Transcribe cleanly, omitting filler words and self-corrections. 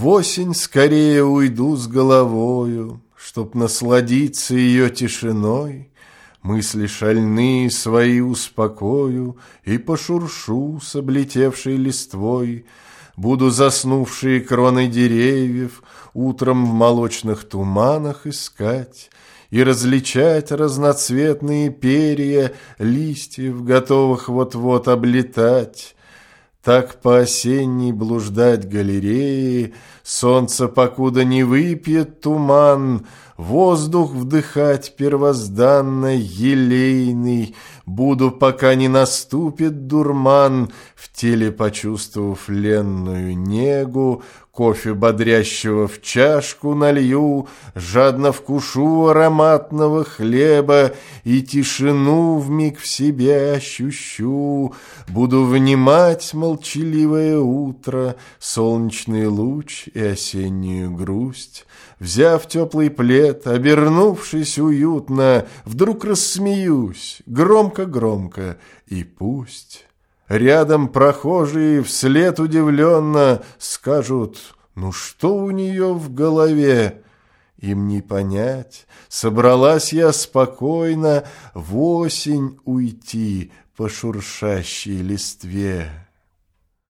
В осень скорее уйду с головою, чтоб насладиться ее тишиной, мысли шальные свои успокою и пошуршу с облетевшей листвой. Буду заснувшие кроны деревьев утром в молочных туманах искать и различать разноцветные перья листьев, готовых вот-вот облетать. Так по осенней блуждать галереи, солнце покуда не выпьет туман, воздух вдыхать первозданно елейный, буду, пока не наступит дурман, в теле почувствовав ленную негу, кофе бодрящего в чашку налью, жадно вкушу ароматного хлеба и тишину вмиг в себе ощущу. Буду внимать молчаливое утро, солнечный луч и осеннюю грусть. Взяв теплый плед, обернувшись уютно, вдруг рассмеюсь, громко-громко, и пусть. Рядом прохожие вслед удивленно скажут: «Ну что у нее в голове?» Им не понять, собралась я спокойно в осень уйти по шуршащей листве.